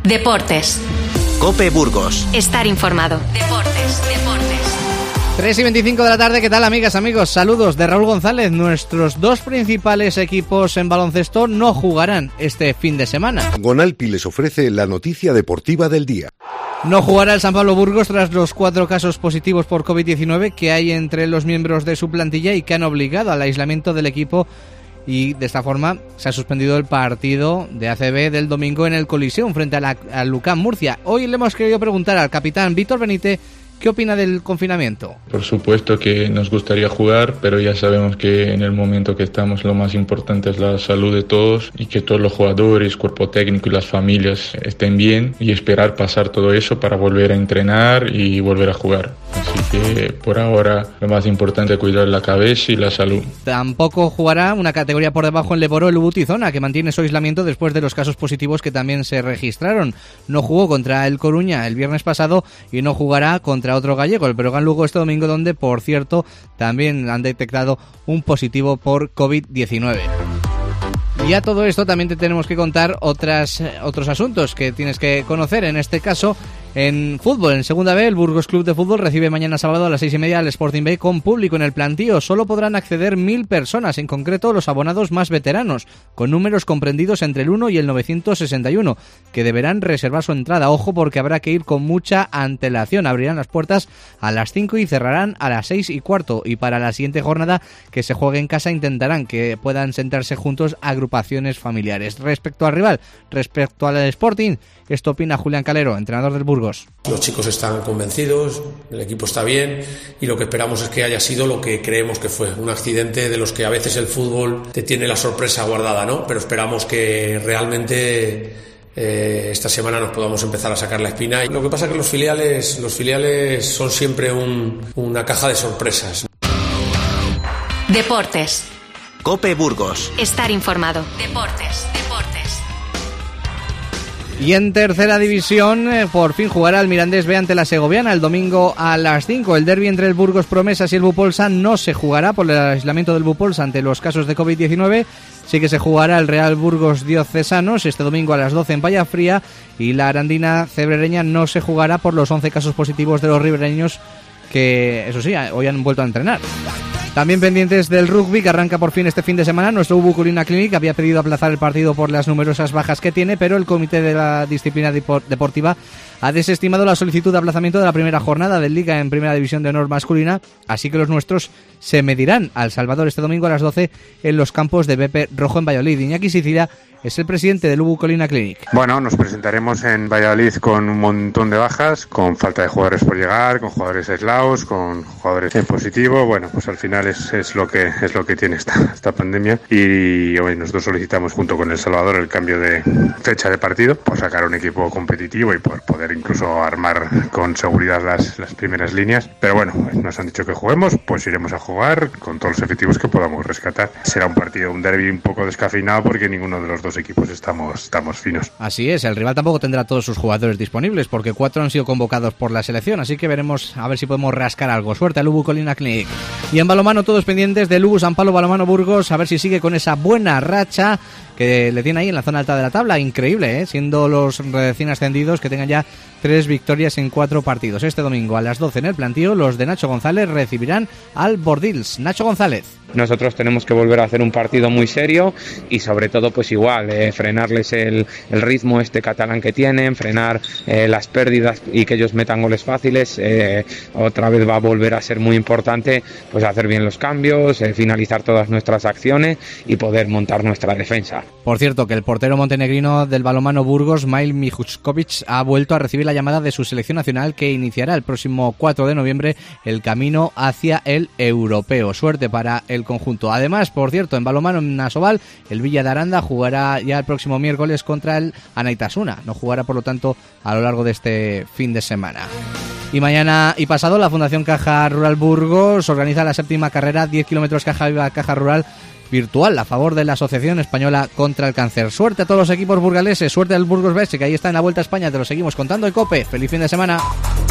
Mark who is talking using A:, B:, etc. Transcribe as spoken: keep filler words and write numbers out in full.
A: Deportes.
B: COPE Burgos.
A: Estar informado. Deportes, deportes.
C: tres y veinticinco de la tarde, ¿qué tal, amigas, amigos? Saludos de Raúl González. Nuestros dos principales equipos en baloncesto no jugarán este fin de semana.
D: Gonalpi les ofrece la noticia deportiva del día.
C: No jugará el San Pablo Burgos tras los cuatro casos positivos por covid diecinueve que hay entre los miembros de su plantilla y que han obligado al aislamiento del equipo, y de esta forma se ha suspendido el partido de A C B del domingo en el Coliseum frente a la, al Lucán Murcia. Hoy le hemos querido preguntar al capitán Víctor Benítez ¿qué opina del confinamiento?
E: Por supuesto que nos gustaría jugar, pero ya sabemos que en el momento que estamos lo más importante es la salud de todos y que todos los jugadores, cuerpo técnico y las familias estén bien, y esperar pasar todo eso para volver a entrenar y volver a jugar. Así que por ahora lo más importante es cuidar la cabeza y la salud.
C: Tampoco jugará una categoría por debajo en Leboró el Ubu Tizona, que mantiene su aislamiento después de los casos positivos que también se registraron. No jugó contra el Coruña el viernes pasado y no jugará contra otro gallego, el Breogán Lugo, este domingo, donde, por cierto, también han detectado un positivo por covid diecinueve. Y a todo esto también te tenemos que contar otras, otros asuntos que tienes que conocer. En este caso, en fútbol, en Segunda B, el Burgos Club de Fútbol recibe mañana sábado a las seis y media al Sporting B con público en el plantío. Solo podrán acceder mil personas, en concreto los abonados más veteranos, con números comprendidos entre el uno y el novecientos sesenta y uno, que deberán reservar su entrada. Ojo, porque habrá que ir con mucha antelación. Abrirán las puertas a las cinco y cerrarán a las seis y cuarto. Y para la siguiente jornada que se juegue en casa intentarán que puedan sentarse juntos agrupaciones familiares. Respecto al rival, respecto al Sporting, esto opina Julián Calero, entrenador del Burgos.
F: Los chicos están convencidos, el equipo está bien y lo que esperamos es que haya sido lo que creemos que fue, un accidente de los que a veces el fútbol te tiene la sorpresa guardada, ¿no? Pero esperamos que realmente eh, esta semana nos podamos empezar a sacar la espina. Lo que pasa es que los filiales, los filiales son siempre un, una caja de sorpresas.
A: Deportes.
B: COPE Burgos.
A: Estar informado. Deportes, deportes.
C: Y en tercera división, eh, por fin jugará el Mirandés B ante la Segoviana el domingo a las cinco. El derbi entre el Burgos Promesas y el Bupolsa no se jugará por el aislamiento del Bupolsa ante los casos de covid diecinueve. Sí que se jugará el Real Burgos Diocesanos este domingo a las doce en Vallafría, y la Arandina Cebrereña no se jugará por los once casos positivos de los ribereños que, eso sí, hoy han vuelto a entrenar. También pendientes del rugby, que arranca por fin este fin de semana. Nuestro Ubu Colina Clinic había pedido aplazar el partido por las numerosas bajas que tiene, pero el comité de la disciplina deportiva ha desestimado la solicitud de aplazamiento de la primera jornada de Liga en Primera División de Honor masculina, así que los nuestros se medirán al Salvador este domingo a las doce en los campos de Bepe Rojo en Valladolid. Iñaki Sicilia es el presidente del Ubu Colina Clinic.
G: Bueno, nos presentaremos en Valladolid con un montón de bajas, con falta de jugadores por llegar, con jugadores aislados, con jugadores en positivo. Bueno, pues al final es, es lo que es lo que tiene esta, esta pandemia, y hoy nosotros solicitamos junto con El Salvador el cambio de fecha de partido por sacar un equipo competitivo y por poder incluso armar con seguridad las, las primeras líneas. Pero bueno, nos han dicho que juguemos, pues iremos a jugar con todos los efectivos que podamos rescatar. Será un partido, un derbi un poco descafeinado, porque ninguno de los dos equipos estamos, estamos finos.
C: Así es, el rival tampoco tendrá todos sus jugadores disponibles, porque cuatro han sido convocados por la selección, así que veremos a ver si podemos rascar algo. Suerte al Ubu Colina Clinic. Y en balonmano, todos pendientes del Ubu San Pablo Balonmano Burgos, a ver si sigue con esa buena racha que le tiene ahí en la zona alta de la tabla. Increíble, ¿eh? Siendo los recién ascendidos que tengan ya tres victorias en cuatro partidos. Este domingo a las doce en el plantío, los de Nacho González recibirán al Bordils. Nacho González.
H: Nosotros tenemos que volver a hacer un partido muy serio y sobre todo pues igual, eh, frenarles el, el ritmo este catalán que tienen, frenar eh, las pérdidas y que ellos metan goles fáciles. Eh, otra vez va a volver a ser muy importante pues hacer bien los cambios, eh, finalizar todas nuestras acciones y poder montar nuestra defensa.
C: Por cierto, que el portero montenegrino del balonmano Burgos, Mail Mijuskovic, ha vuelto a recibir la llamada de su selección nacional, que iniciará el próximo cuatro de noviembre el camino hacia el europeo. Suerte para el conjunto. Además, por cierto, en balonmano en Asobal, el Villa de Aranda jugará ya el próximo miércoles contra el Anaitasuna. No jugará, por lo tanto, a lo largo de este fin de semana. Y mañana y pasado, la Fundación Caja Rural Burgos organiza la séptima carrera diez kilómetros Caja Viva Caja Rural virtual a favor de la Asociación Española contra el Cáncer. Suerte a todos los equipos burgaleses, suerte al Burgos B, que ahí está en la Vuelta a España, te lo seguimos contando en COPE. Feliz fin de semana.